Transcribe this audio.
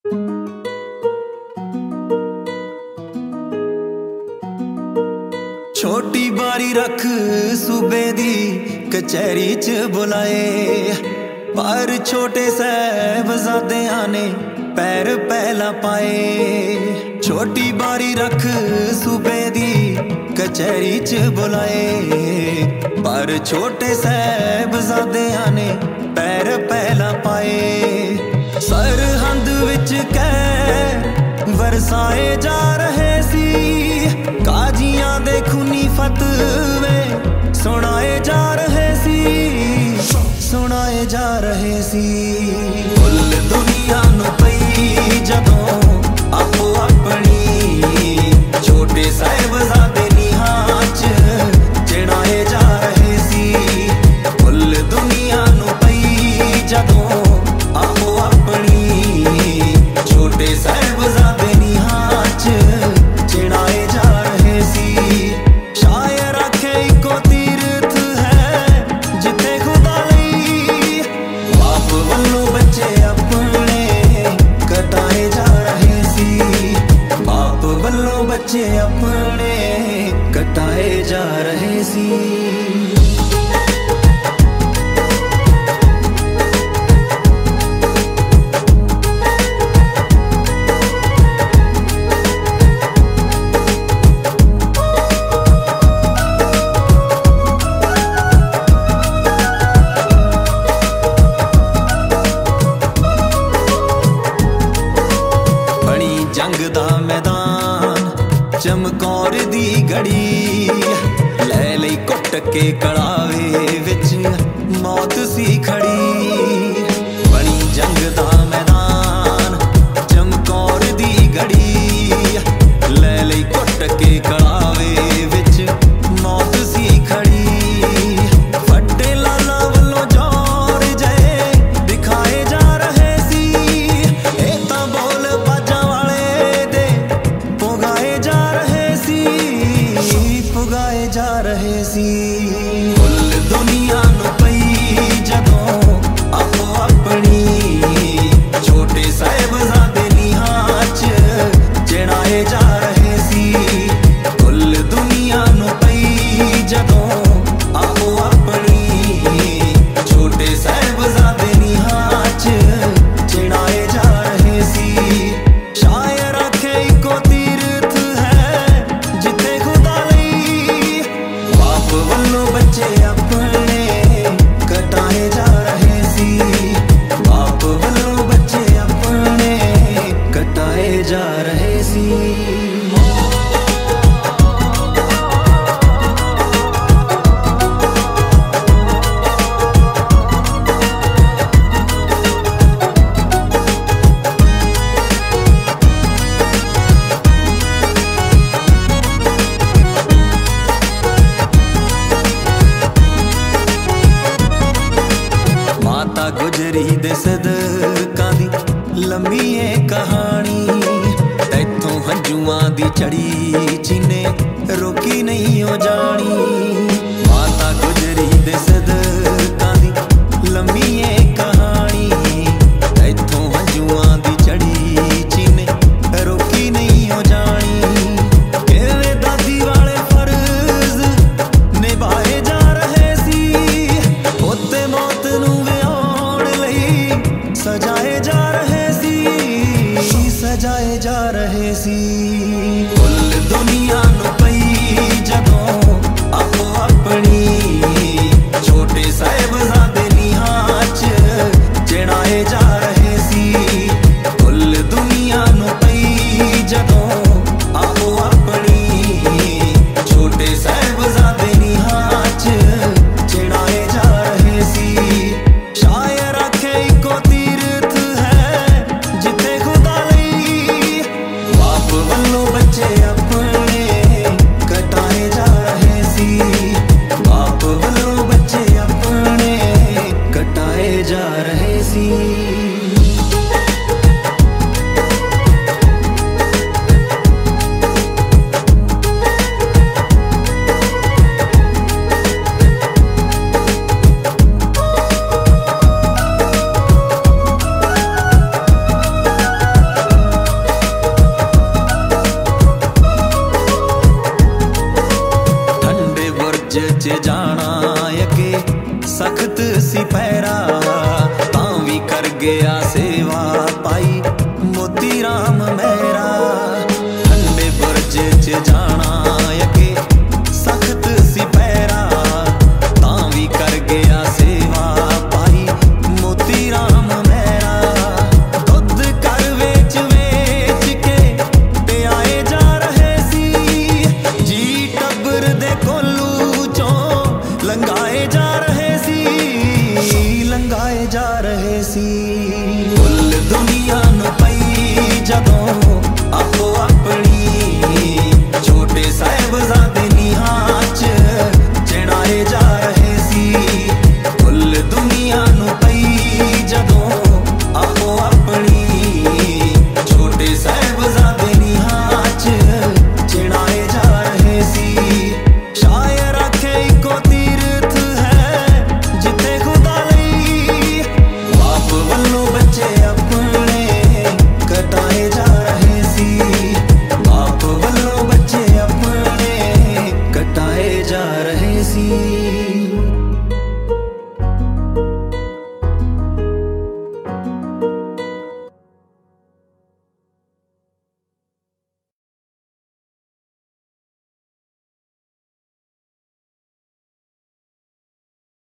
छोटी बारी रख सूबे दी कचहरी च बुलाए, पर छोटे साहबजादियां ने पैर पहला पाए। छोटी बारी रख सूबे दी कचहरी च बुलाए, पर छोटे साहबजादियां ने पैर पहला पाए। सरहंद विच कै वरसाए जा रहे सी, काजियां दे खूनी फतवे सुनाए जा रहे सी, सुनाए जा रहे सी। कुल दुनिया नू पई जदों आपो अपनी, छोटे साहिबजादे निहां च चिड़ाए जा रहे सी। कुल दुनिया नू पई जदों आपो अपनी, छोटे साहिबजादे निहां च चिड़ाए जा रहे सी। शायर आखे इको तीरथ है जिथे खुदा लई, बाप वल्लों बच्चे अपने कटाए जा रहे सी, बाप वल्लों बच्चे अपने कटाए जा रहे सी। जंग दा मैदान चमकौर दी घड़ी, लै लई कुट के कड़ावे विच मौत सी खड़ी। बनी जंग दा मैदान चमकौर दी घड़ी, लै लई कुट के कड़ावे विच मौत सी खड़ी। फटे लाला वल्लों जोर जय दिखाए जा रहे सी, ए तां बोल बाजा पुगाए जा रहे सी। कुल दुनिया नू पई जदों आपो अपनी, छोटे साहिबजादे निहां च चिड़ाए जा रहे सी। कुल दुनिया नू पई जदों आपो अपनी, छोटे साहिबजादे निहां च चिड़ाए जा रहे सी। शायर आखे इको तीरथ है जिथे खुदा लई, बाप वल्लों बच्चे अपने कटाए जा रहे सी, बाप वल्लों बच्चे अपने कटाए जा रहे सी। माता गुजरी दे सदकां दी लम्मी ए कहानी, तैथों हंजुआं दी चढ़ी चीने रोकी नहीं हो जानी। माता गुजरी दे सदकां दी लम्मी ए कहानी, तैथों हंजुआं दी चढ़ी चीने रोकी नहीं हो जानी। केवे दादी वाले फर्ज निभाए जा रहे सी, पोते मौत नू सजाए जा रहे सी, सजाए जा रहे सी। कुल दुनिया फौज च जाना अगे सख्त सी पैरा तां भी कर गया से